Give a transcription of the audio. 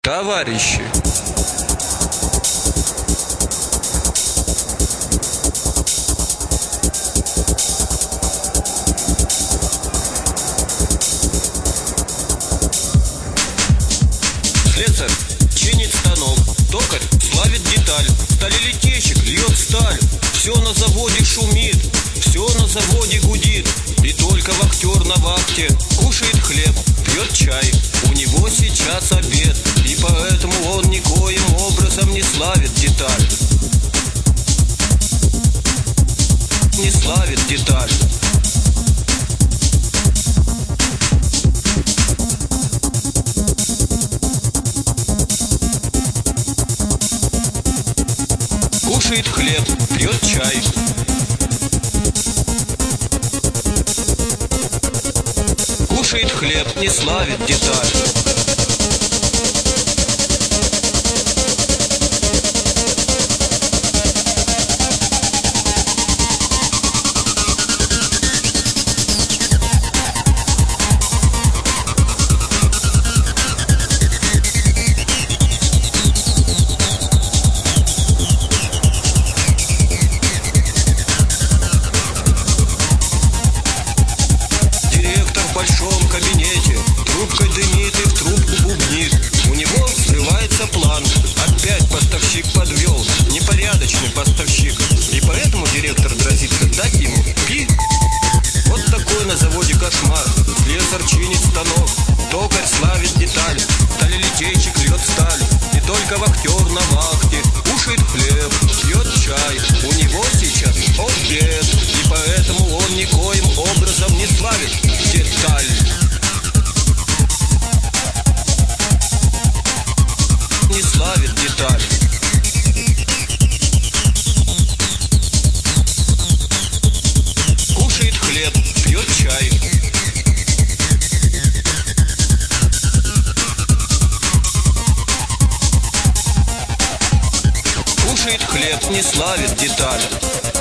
Товарищи! Слесарь чинит станок, токарь славит деталь, сталелитейщик льет сталь. Все на заводе шумит, все на заводе гудит, и только вахтер на вахте кушает хлеб, пьет чай. У него сейчас обед, и поэтому он никоим образом не славит деталь. Не славит деталь. Кушает хлеб, пьет чай. Кушает хлеб, не славит деталь. В большом кабинете трубкой дымит и в трубку бубнит. У него срывается план. Опять поставщик подвел, непорядочный поставщик, и поэтому директор грозится дать ему пи. Вот такой на заводе кошмар. Слесарь чинит станок, токарь славит деталь, сталелитейщик льет сталь, и только вахтер на вахте кушает хлеб, пьет чай. У него сейчас обед, и поэтому он никоим образом не славит деталь. Не славит деталь. Кушает хлеб, пьет чай. Кушает хлеб, не славит деталь.